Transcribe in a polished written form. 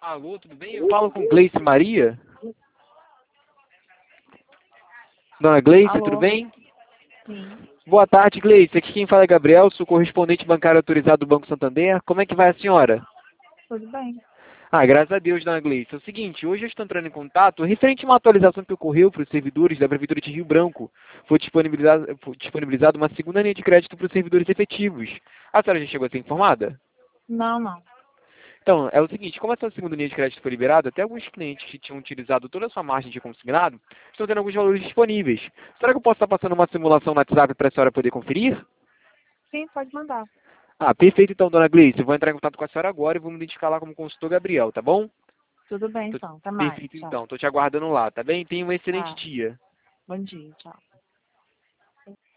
Alô, tudo bem? Eu falo com Gleice Maria. Dona Gleice, tudo Alô? bem? Sim, Boa tarde, Gleice. Aqui quem fala é Gabriel, sou correspondente bancário autorizado do Banco Santander. Como é que vai a senhora? tudo bem. Graças a Deus, dona Gleice. É o seguinte, hoje eu estou entrando em contato referente a uma atualização que ocorreu para os servidores da Prefeitura de Rio Branco. Foi disponibilizado uma segunda linha de crédito para os servidores efetivos. A senhora já chegou a ser informada? Não, não. Então, é o seguinte, como essa segunda linha de crédito foi liberada, até alguns clientes que tinham utilizado toda a sua margem de consignado estão tendo alguns valores disponíveis. Será que eu posso estar passando uma simulação no WhatsApp para a senhora poder conferir? Sim, pode mandar. Perfeito então, dona Gleice. Eu vou entrar em contato com a senhora agora e vou me identificar lá como consultor Gabriel, tá bom? Tudo bem, Tô- então. Até mais. Perfeito Tchau. então. Estou te aguardando lá, tá bem? Tenha um excelente Tá. dia. Bom dia. Tchau.